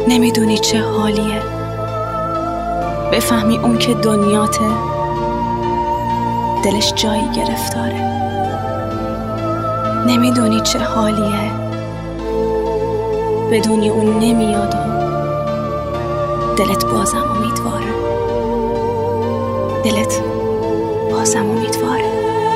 نمیدونی چه حالیه بفهمی اون که دنیاته دلش جایی گرفتاره. نمیدونی چه حالیه بدونی اون نمیاد و دلت بازم امیدواره. دلت بازم امیدواره.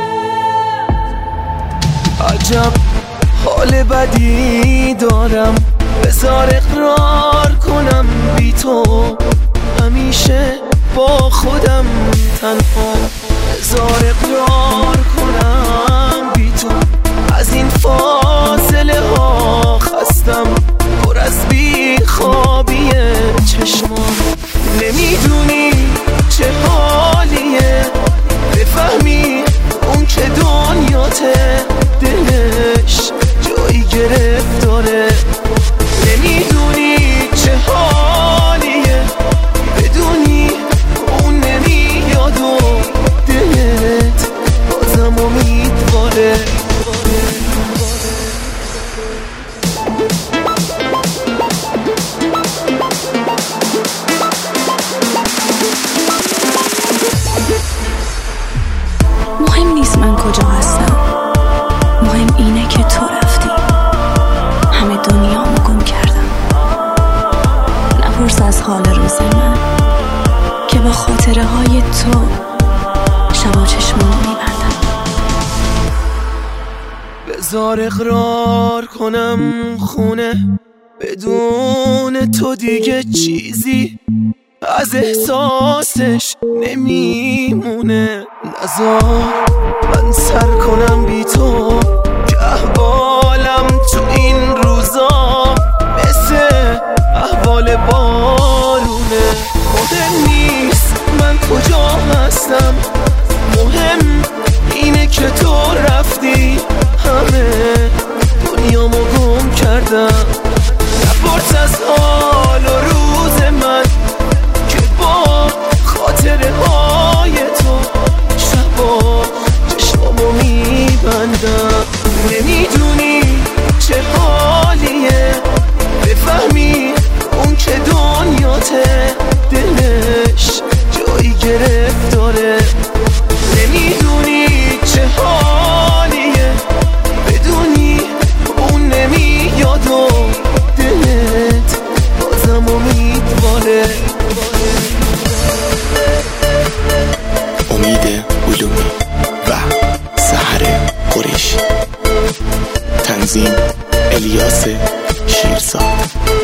عجب حال بدی دارم، بذار اقرار کنم بی تو همیشه با خودم تنها. بذار اقرار کنم بی تو از این فاصله ها خستم، پر از بی خوابی چشمام. نمیدونی چه حالیه بفهمی اون که دنیاته دلش جایی گرفتاره. نمیدونی چه حالیه بدونی اون نمیاد و دلت بازم امیدواره. مهم نیست من کجا هستم، مهم اینه که تو رفتی. همه دنیامو گم کردم. نپرس از حال روز من که با خاطره های تو شبا چشمونو میبندم. بذار اقرار کنم خونه بدون تو دیگه چیزی از احساسش نمیمونه. نذار من سر کنم بی تو که احوالم تو این روزا مثل احوال بارونه. مهم نیست من کجا هستم، مهم اینه که تو رفتی. همه دنیامو گم کردم. نپرس از حال و روز من که با خاطره های تو شبا چشمامو میبندم. نمیدونی چه حالیه بفهمی اون که دنیاته دلش جایی گرفتاره. نمیدونی چه حالیه بدونی اون نمیاد و دلت بازم امیدواره. امید علومی و سحر قریشی، تنظیم الیاس شیرزاد.